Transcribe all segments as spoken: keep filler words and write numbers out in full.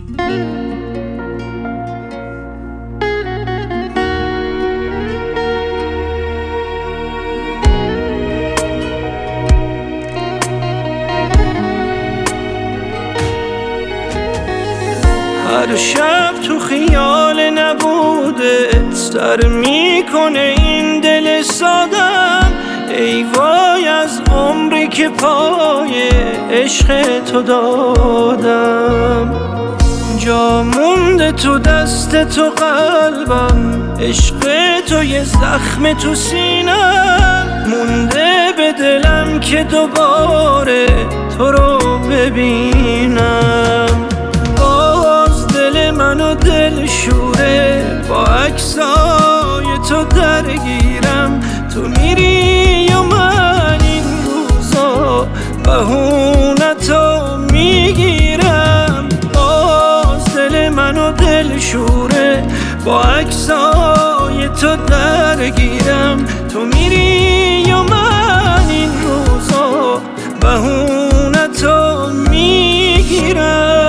هر شب تو خیال نبودت سر میکنه این دل سادم. ای وای از عمری که پای عشق تو دادم. جا مونده تو دست تو قلبم، عشق تو یه زخم تو سینم. مونده به دلم که دوباره تو رو ببینم. باز دل منو دل شوره، با عکسای تو درگیرم. تو میری و من این روزا بهونتو میگیرم. باز دل منو دل شوره، با عکسای تو درگیرم. تو میری و من این روزا بهونتو میگیرم.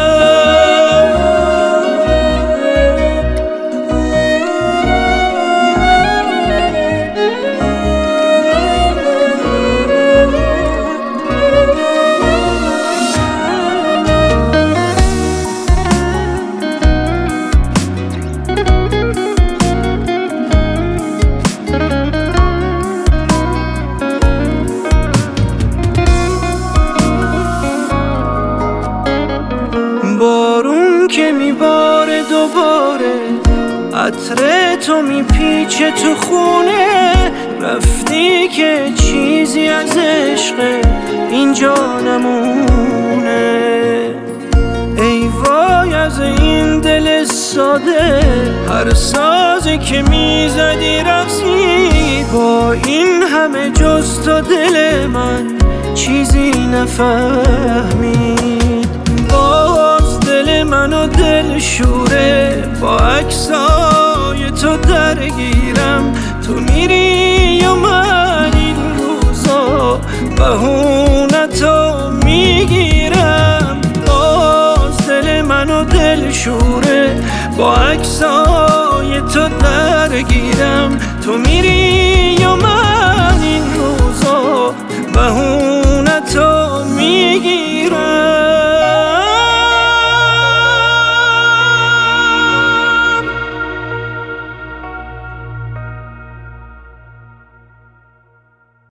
بارون که میباره دوباره، عطر تو میپیچه تو خونه. رفتی که چیزی از عشق اینجا نمونه. ای وای از این دل ساده، هر سازی که میزدی رقصید. با این همه جز تو دل من چیزی نفهمید. باز دل منو دل شوره، با عکسای تو درگیرم. تو میری و من این روزا بهونتو میگیرم. باز دل منو دل شوره، با عکسای تو درگیرم. تو میری